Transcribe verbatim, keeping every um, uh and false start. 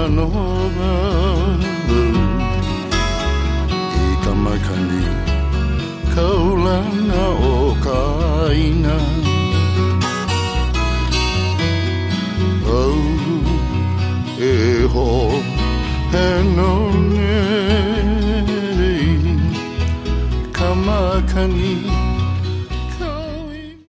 nova I kamakani kaulana o kaina Au e ho he no nei kamakani